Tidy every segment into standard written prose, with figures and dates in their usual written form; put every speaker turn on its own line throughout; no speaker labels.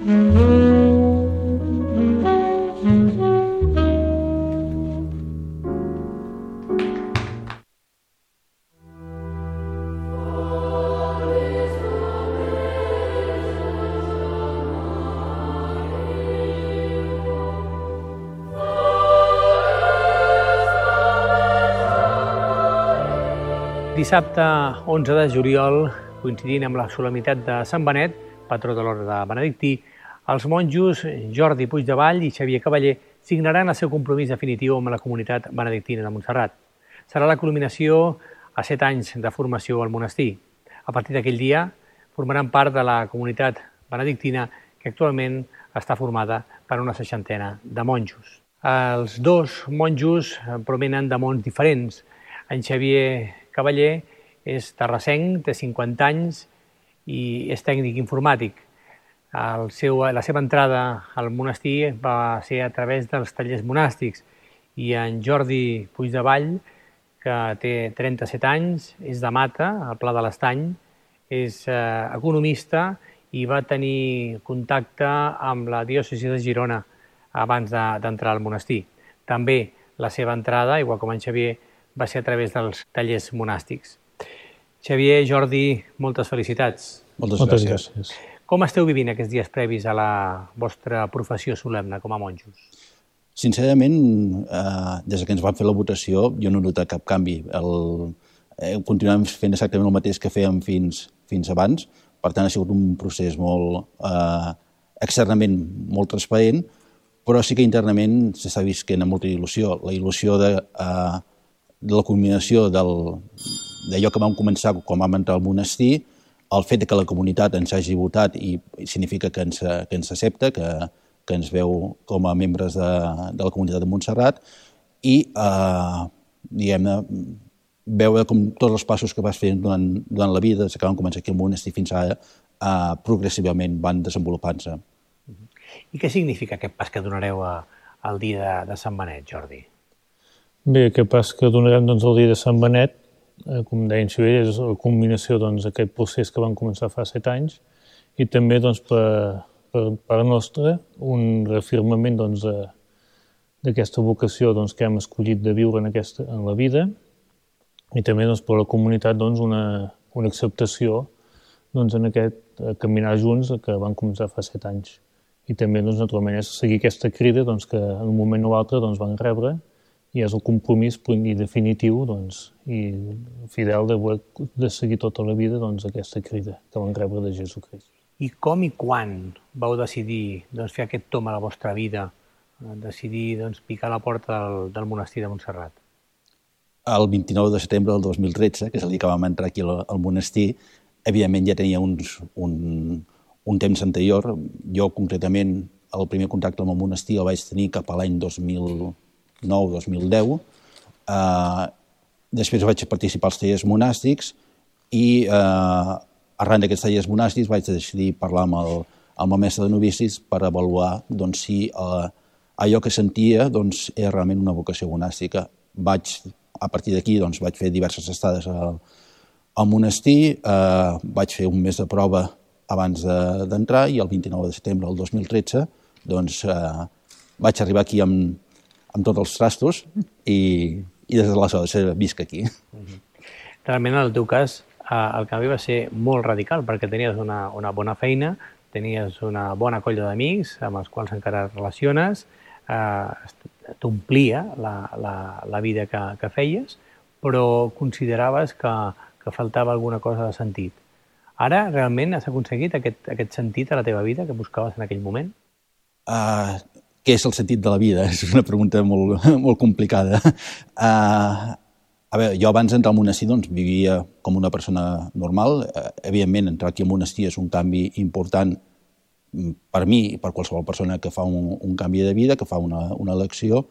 Dissabte 11 de juliol, coincidint amb la solemnitat de Sant Benet, patró de l'orde benedictí, els monjos Jordi Puigdevall i Xavier Cavaller signaran el seu compromís definitiu amb la comunitat benedictina de Montserrat. Serà la culminació a 7 anys de formació al monestir. A partir d'aquell dia formaran part de la comunitat benedictina que actualment està formada per una 60ena de monjos. Els dos monjos provenen de mons diferents. En Xavier Cavaller és terrassenc, té 50 anys i és tècnic informàtic. La seva entrada al monestir va ser a través dels tallers monàstics i en Jordi Puigdevall, que té 37 anys, és de Mata, al Pla de l'Estany, és economista i va tenir contacte amb la diòcesi de Girona abans d'entrar al monestir. També la seva entrada, igual com en Xavier, va ser a través dels tallers monàstics. Xavier, Jordi, moltes felicitats.
Moltes gràcies.
Com esteu vivint aquests dies previs a la vostra professió solemne com a monjos?
Sincerament, des que ens van fer la votació, jo no he notat cap canvi. Continuem fent exactament el mateix que fèiem fins abans. Per tant, ha sigut un procés externament molt transparent, però sí que internament s'està visquent amb molta il·lusió. La il·lusió de la culminació d'allò que vam començar quan vam entrar al monestir, el fet que la comunitat ens hagi votat i significa que ens accepta, que ens veu com a membres de la comunitat de Montserrat i veure com tots els passos que vas fent durant la vida, des que vam començar aquí al monestir fins ara, progressivament van desenvolupant-se.
I què significa aquest pas que donareu al dia de Sant Benet, Jordi?
Bé, aquest pas que donarem el dia de Sant Benet, com deia en Xavier, és la culminació d'aquest procés que vam començar fa 7 anys i també per part nostra un reafirmament d'aquesta vocació que hem escollit de viure en la vida i també per la comunitat una acceptació en aquest caminar junts que vam començar fa 7 anys. I també, naturalment, és seguir aquesta crida que en un moment o altre van rebre i és el compromís definitiu i fidel de seguir tota la vida aquesta crida que van rebre de Jesucrist.
I com i quan vau decidir fer aquest tomb a la vostra vida, decidir picar a la porta del monestir de Montserrat?
El 29 de setembre del 2013, que és el dia que vam entrar aquí al monestir, evidentment ja tenia un temps anterior. Jo, concretament, el primer contacte amb el monestir el vaig tenir cap a l'any 2009-2010. Després vaig participar als tallers monàstics i arran d'aquests tallers monàstics vaig decidir parlar amb el mestre de novicis per avaluar si allò que sentia era realment una vocació monàstica. A partir d'aquí vaig fer diverses estades al monestir, vaig fer un mes de prova abans d'entrar i el 29 de setembre del 2013 vaig arribar aquí amb tots els trastos i des d'aleshores visc aquí.
Realment, en el teu cas, el canvi va ser molt radical perquè tenies una bona feina, tenies una bona colla d'amics amb els quals encara relaciones, t'omplia la vida que feies, però consideraves que faltava alguna cosa de sentit. Ara, realment, has aconseguit aquest sentit a la teva vida que buscaves en aquell moment?
Què és el sentit de la vida? És una pregunta molt complicada. A veure, jo abans d'entrar al monestir vivia com una persona normal. Evidentment, entrar aquí al monestir és un canvi important per mi i per qualsevol persona que fa un canvi de vida, que fa una elecció.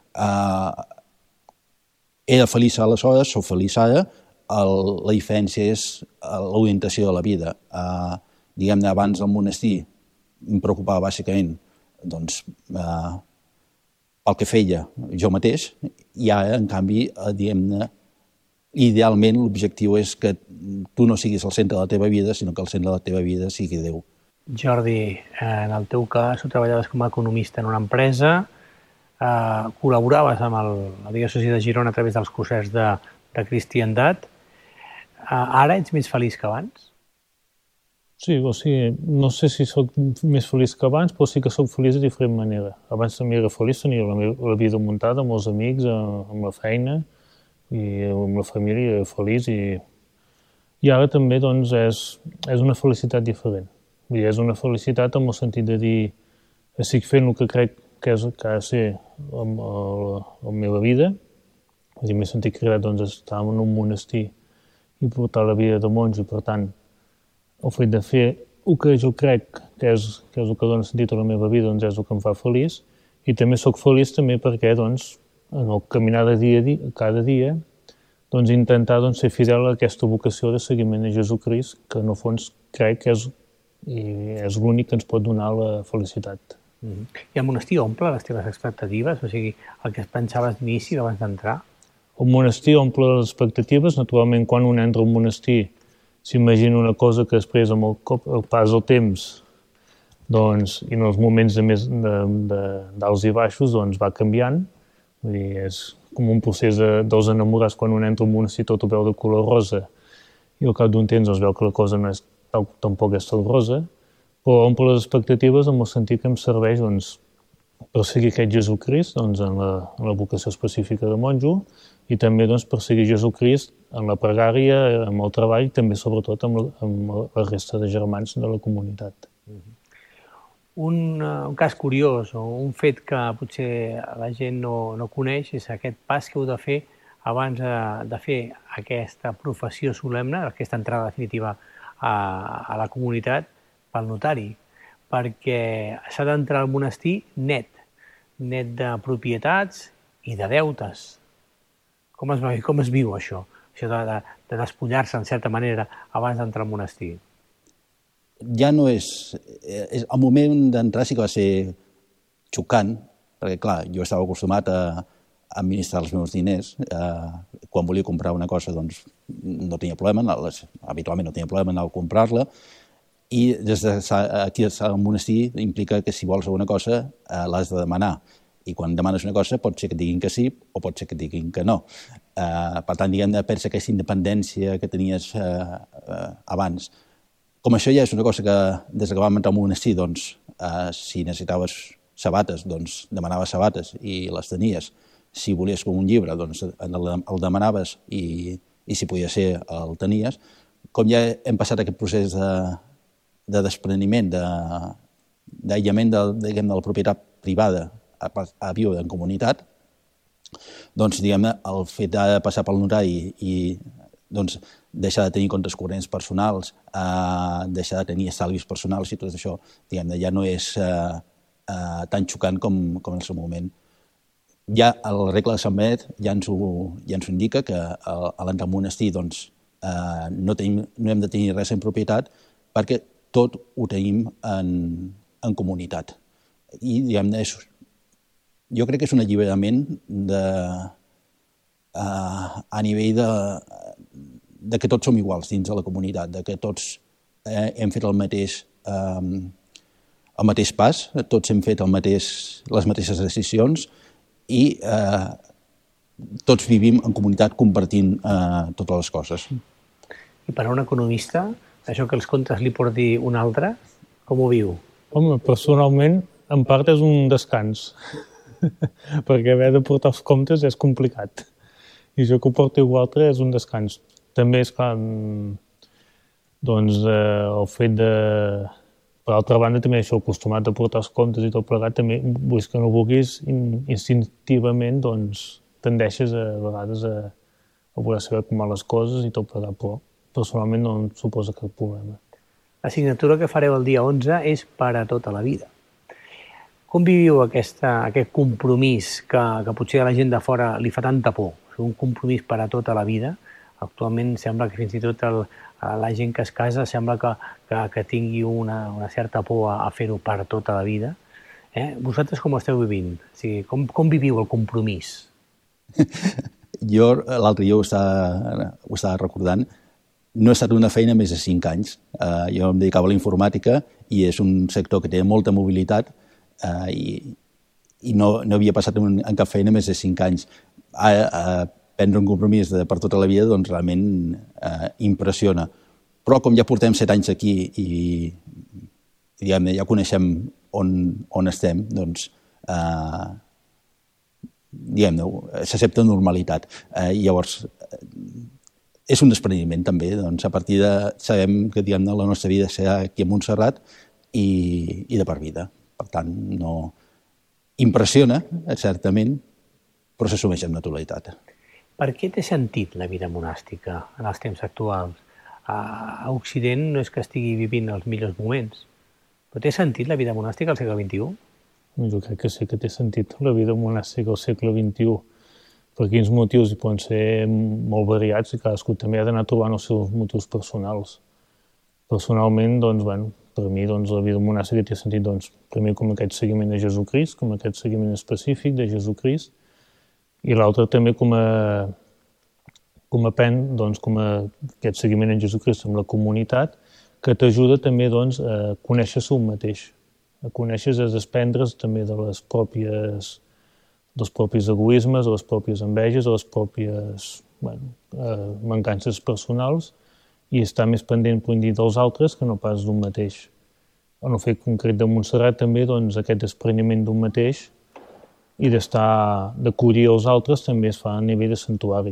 Era feliç aleshores, soc feliç ara. La diferència és l'orientació de la vida. Diguem-ne, abans del monestir em preocupava bàsicament pel que feia jo mateix i ara, en canvi, diguem-ne, idealment l'objectiu és que tu no siguis el centre de la teva vida, sinó que el centre de la teva vida sigui Déu.
Jordi, en el teu cas, tu treballaves com a economista en una empresa, col·laboraves amb la diòcesi de Girona a través dels cursers de cristiandat. Ara ets més feliç que abans?
Sí, o sigui, no sé si sóc més feliç que abans, però sí que sóc feliç de diferent manera. Abans també era feliç, tenia la vida muntada amb els amics, amb la feina i amb la família, era feliç i ara també doncs, és una felicitat diferent. Vull dir, és una felicitat en el sentit de dir estic fent el que crec que ha de ser la meva vida. Vull dir, m'he sentit cridat doncs, estar en un monestir i portar la vida de monjo i, per tant, el fet de fer el que jo crec que és el que dona sentit a la meva vida doncs és el que em fa feliç i també sóc feliç també perquè doncs, en el caminar de cada dia doncs, intentar doncs, ser fidel a aquesta vocació de seguiment de Jesucrist que en el fons crec que és l'únic que ens pot donar la felicitat.
I el monestir omple les teves expectatives? O sigui, el que pensaves d'inici abans d'entrar?
El monestir omple les expectatives. Naturalment, quan un entra al monestir s'imagina una cosa que després, amb el pas del temps doncs, i en els moments d'alts i baixos doncs, va canviant. Vull dir, és com un procés dels enamorats quan un entra al monestir tot ho veu de color rosa i al cap d'un temps doncs, veu que la cosa no és, tampoc és tan rosa, però omple les expectatives en el sentit que em serveix doncs, per seguir aquest Jesucrist doncs, en la vocació específica de monjo i també doncs, per seguir Jesucrist en la pregària, amb el treball i també sobretot amb la resta de germans de la comunitat.
Un cas curiós o un fet que potser la gent no coneix és aquest pas que heu de fer abans de fer aquesta professió solemne, aquesta entrada definitiva a la comunitat pel notari, perquè s'ha d'entrar al monestir net de propietats i de deutes. Com es viu això? Això de despullar-se, en certa manera, abans d'entrar al monestir?
Ja no és... El moment d'entrar sí que va ser xocant, perquè, clar, jo estava acostumat a administrar els meus diners. Quan volia comprar una cosa, doncs, no tenia problema, habitualment no tenia problema en comprar-la, i des d'aquí al monestir implica que si vols alguna cosa l'has de demanar. I quan demanes una cosa pot ser que et diguin que sí o pot ser que et diguin que no. Per tant, diguem, perds aquesta independència que tenies abans. Com això ja és una cosa que des que vam entrar al monestir, doncs, si necessitaves sabates, doncs demanaves sabates i les tenies. Si volies un llibre, doncs el demanaves i si podia ser el tenies. Com ja hem passat aquest procés de despreniment, d'aïllament de la propietat privada a viure en comunitat, doncs, diguem-ne, el fet de passar pel notari i doncs, deixar de tenir comptes corrents personals, deixar de tenir estalvis personals i tot això, diguem-ne, ja no és tan xocant com en el seu moment. Ja la regla de Sant Benet ja ens ho indica, que a l'entrar al monestir doncs, no hem de tenir res en propietat perquè tot ho tenim en comunitat. I, diguem-ne, jo crec que és un alliberament a nivell de que tots som iguals dins de la comunitat, de que tots hem fet el mateix pas, tots hem fet les mateixes decisions i tots vivim en comunitat compartint totes les coses.
I per a un economista, això que els comptes li porti un altre, com ho viu?
Home, personalment, en part és un descans, perquè haver de portar els comptes és complicat. I jo que ho porto igual altre és un descans. També és clar, doncs, el fet de... Per altra banda, també això, acostumat a portar els comptes i tot plegat, també, vull que no vulguis, instintivament, doncs, tendeixes a vegades a voler saber com van les coses i tot plegat, però personalment no em suposa cap problema.
L'assignatura que fareu el dia 11 és per a tota la vida. Com viviu aquest compromís que potser a la gent de fora li fa tanta por? Un compromís per a tota la vida. Actualment sembla que fins i tot la gent que es casa sembla que tingui una certa por a fer-ho per tota la vida. Vosaltres com ho esteu vivint? O sigui, com viviu el compromís?
Jo l'altre dia ho estava recordant. no he estat una feina més de 5 anys. Jo em dedicava a la informàtica i és un sector que té molta mobilitat i no havia passat en cap feina més de 5 anys. Prendre un compromís per tota la vida doncs realment impressiona. Però com ja portem 7 anys aquí i ja coneixem on estem, doncs s'accepta normalitat. Llavors, és un despreniment també. A partir de sabem que la nostra vida serà aquí a Montserrat i de per vida. Per tant, no impressiona, certament, però s'assumeix amb naturalitat.
Per què té sentit la vida monàstica en els temps actuals? A Occident no és que estigui vivint els millors moments, però té sentit la vida monàstica al segle XXI?
Jo crec que sí que té sentit la vida monàstica al segle XXI. Per quins motius hi poden ser molt variats i cadascú també ha d'anar trobant els seus motius personals. Personalment, per mi la vida monàstica té sentit primer com aquest seguiment de Jesucrist, com aquest seguiment específic de Jesucrist, i l'altre també com aquest seguiment en Jesucrist amb la comunitat, que t'ajuda també a conèixer-se un mateix, a conèixer-se, a desprendre's també dels propis egoismes, de les pròpies enveges, de les pròpies mancances personals i estar més pendent dels altres que no pas d'un mateix. En el fet concret de Montserrat també aquest despreniment d'un mateix i d'acollir els altres també es fa a nivell de santuari.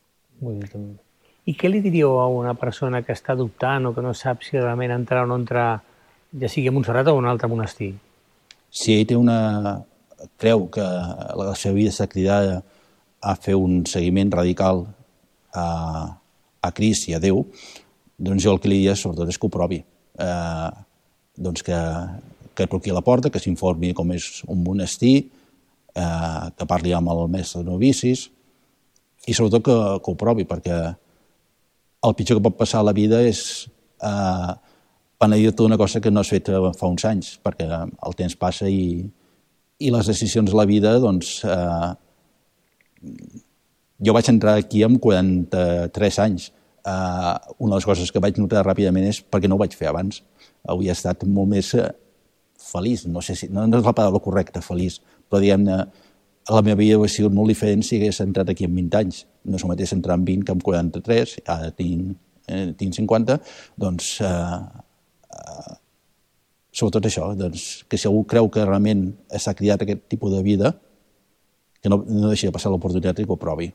I què li diríeu a una persona que està dubtant o que no sap si realment entrar o no entrar, ja sigui a Montserrat o a un altre monestir?
Si ell creu que la seva vida està cridada a fer un seguiment radical a Crist i a Déu, doncs jo el que li diria sobretot és que ho provi. Que truqui a la porta, que s'informi com és un monestir, que parli amb el mestre de novicis i sobretot que ho provi, perquè el pitjor que pot passar a la vida és penedir-te d'una cosa que no has fet fa uns anys, perquè el temps passa i les decisions de la vida, jo vaig entrar aquí amb 43 anys. Una de les coses que vaig notar ràpidament és perquè no ho vaig fer abans. Hauria estat molt més feliç, no sé si, no és la paraula correcta, feliç, però diguem-ne, la meva vida hauria sigut molt diferent si hagués entrat aquí amb 20 anys. No és el mateix entrar amb 20 que amb 43, ara tinc 50, doncs sobretot això, que si algú creu que realment s'ha criat aquest tipus de vida, que no deixi de passar l'oportunitat i que ho provi.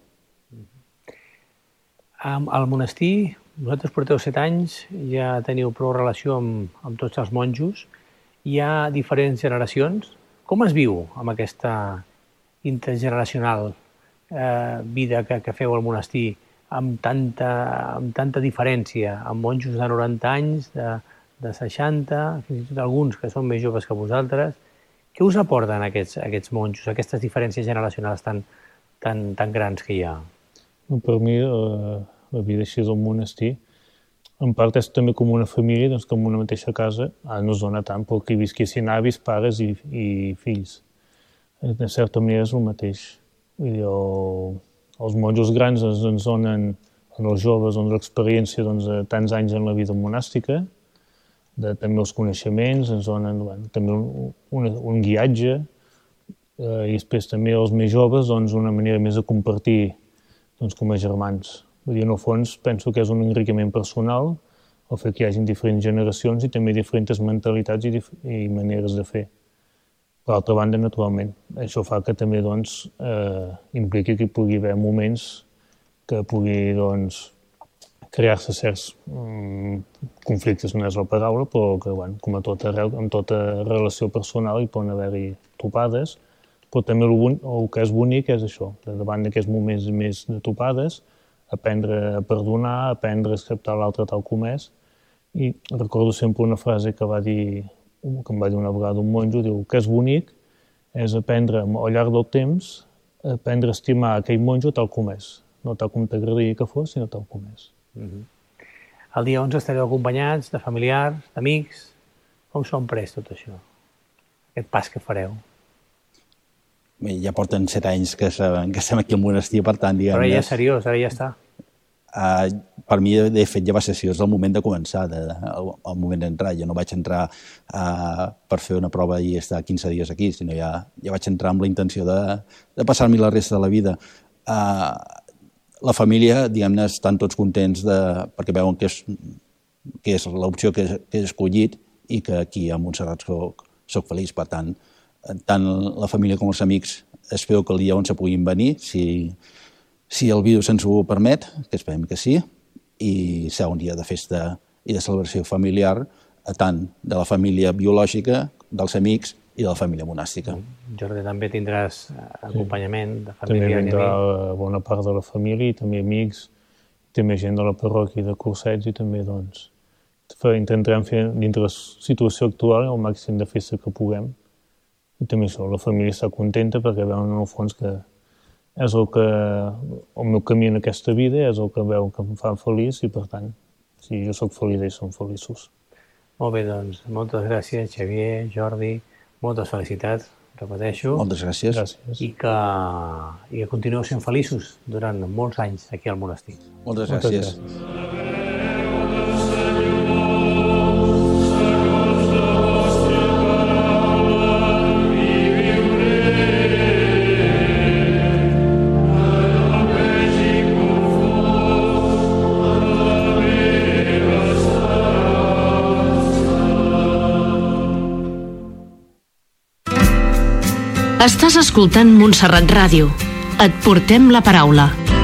Al monestir, vosaltres porteu 7 anys, ja teniu prou relació amb tots els monjos, hi ha diferents generacions. Com es viu amb aquesta intergeneracional vida que feu al monestir amb tanta diferència, amb monjos de 90 anys, de 60, fins i tot alguns que són més joves que vosaltres? Què us aporten aquests monjos, aquestes diferències generacionals tan grans que hi ha?
Per mi, la vida així del monestir, en part és també com una família, que en una mateixa casa, no es dona tant, però que hi visquessin avis, pares i fills. De certa manera és el mateix. Els monjos grans ens donen, als joves, l'experiència de tants anys en la vida monàstica, també els coneixements, ens donen també un guiatge, i després també els més joves una manera més de compartir com a germans. En el fons penso que és un enriquiment personal el fet que hi hagi diferents generacions i també diferents mentalitats i maneres de fer. Per altra banda, naturalment, això fa que també impliqui que hi pugui haver moments que pugui crear-se certs conflictes, no és la paraula, però que, com a tot arreu, en tota relació personal hi poden haver-hi topades, però també el que és bonic és això, davant d'aquests moments més de topades, aprendre a perdonar, aprendre a acceptar l'altre tal com és, i recordo sempre una frase que em va dir una vegada un monjo, diu que és bonic és aprendre al llarg del temps, aprendre a estimar aquell monjo tal com és, no tal com t'agradaria que fos, sinó tal com és.
El dia 11 estareu acompanyats de familiars, d'amics. Com s'ho han pres tot això? Aquest pas que fareu?
Bé, ja porten 7 anys que estem aquí al monestir, per tant, diguem-ne...
Però ja és seriós, ara ja està.
per mi, de fet, ja va ser així, és el moment de començar, el moment d'entrar. Jo no vaig entrar per fer una prova i estar 15 dies aquí, sinó ja vaig entrar amb la intenció de passar-m'hi la resta de la vida. La família, diguem-ne, estan tots contents perquè veuen que és l'opció que he escollit i que aquí a Montserrat soc feliç. Per tant la família com els amics espero que el dia on se puguin venir, si el virus ens ho permet, que esperem que sí, i serà un dia de festa i de celebració familiar, tant de la família biològica, dels amics i de la família monàstica.
Jordi, també tindràs acompanyament de família?
També vindrà bona part de la família i també amics, també gent de la parròquia de Cursets i també doncs intentarem fer dintre la situació actual el màxim de festa que puguem. I també això, la família està contenta perquè veuen en el fons que és el meu camí en aquesta vida, és el que veu que em fa feliç i per tant, si jo soc feliç, ells són feliços.
Molt bé, doncs, moltes gràcies, Xavier, Jordi, moltes felicitats, repeteixo.
Moltes gràcies.
I que continueu sent feliços durant molts anys aquí al monestir.
Moltes gràcies.
Estàs escoltant Montserrat Ràdio. Et portem la paraula.